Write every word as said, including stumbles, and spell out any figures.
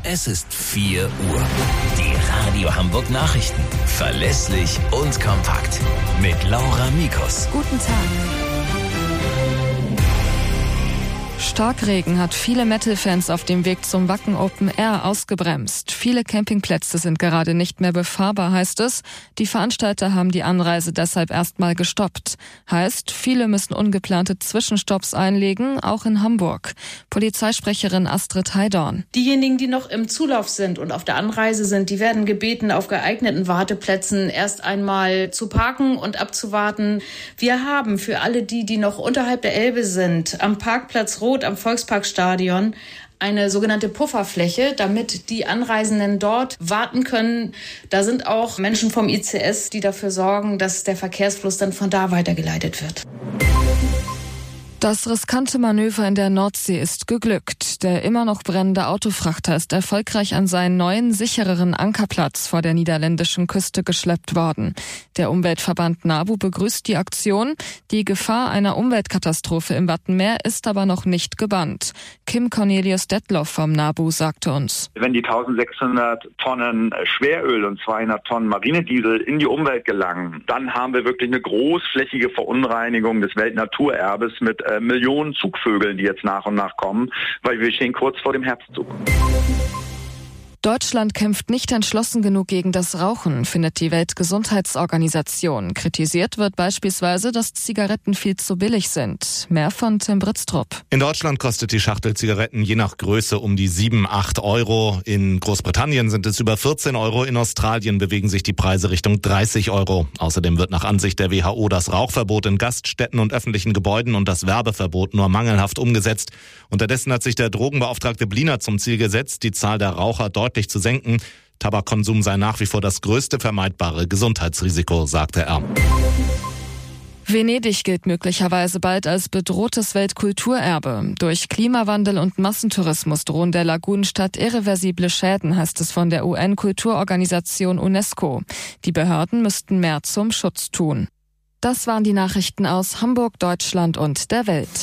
Es ist vier Uhr. Die Radio Hamburg Nachrichten. Verlässlich und kompakt. Mit Laura Mikus. Guten Tag. Starkregen hat viele Metal-Fans auf dem Weg zum Wacken Open Air ausgebremst. Viele Campingplätze sind gerade nicht mehr befahrbar, heißt es. Die Veranstalter haben die Anreise deshalb erstmal gestoppt. Heißt, viele müssen ungeplante Zwischenstopps einlegen, auch in Hamburg. Polizeisprecherin Astrid Heidorn. Diejenigen, die noch im Zulauf sind und auf der Anreise sind, die werden gebeten, auf geeigneten Warteplätzen erst einmal zu parken und abzuwarten. Wir haben für alle die, die noch unterhalb der Elbe sind, am Parkplatz Rot am Volksparkstadion eine sogenannte Pufferfläche, damit die Anreisenden dort warten können. Da sind auch Menschen vom I C S, die dafür sorgen, dass der Verkehrsfluss dann von da weitergeleitet wird. Das riskante Manöver in der Nordsee ist geglückt. Der immer noch brennende Autofrachter ist erfolgreich an seinen neuen, sichereren Ankerplatz vor der niederländischen Küste geschleppt worden. Der Umweltverband NABU begrüßt die Aktion. Die Gefahr einer Umweltkatastrophe im Wattenmeer ist aber noch nicht gebannt. Kim Cornelius Detloff vom NABU sagte uns: Wenn die eintausendsechshundert Tonnen Schweröl und zweihundert Tonnen Marinediesel in die Umwelt gelangen, dann haben wir wirklich eine großflächige Verunreinigung des Weltnaturerbes mit äh, Millionen Zugvögeln, die jetzt nach und nach kommen, weil wir stehen kurz vor dem Herbstzug. Deutschland kämpft nicht entschlossen genug gegen das Rauchen, findet die Weltgesundheitsorganisation. Kritisiert wird beispielsweise, dass Zigaretten viel zu billig sind. Mehr von Tim Britztrup. In Deutschland kostet die Schachtel Zigaretten je nach Größe um die sieben, acht Euro. In Großbritannien sind es über vierzehn Euro. In Australien bewegen sich die Preise Richtung dreißig Euro. Außerdem wird nach Ansicht der W H O das Rauchverbot in Gaststätten und öffentlichen Gebäuden und das Werbeverbot nur mangelhaft umgesetzt. Unterdessen hat sich der Drogenbeauftragte Bliner zum Ziel gesetzt, die Zahl der Raucher deutlich zu senken. Tabakkonsum sei nach wie vor das größte vermeidbare Gesundheitsrisiko, sagte er. Venedig gilt möglicherweise bald als bedrohtes Weltkulturerbe. Durch Klimawandel und Massentourismus drohen der Lagunenstadt irreversible Schäden, heißt es von der U N-Kulturorganisation UNESCO. Die Behörden müssten mehr zum Schutz tun. Das waren die Nachrichten aus Hamburg, Deutschland und der Welt.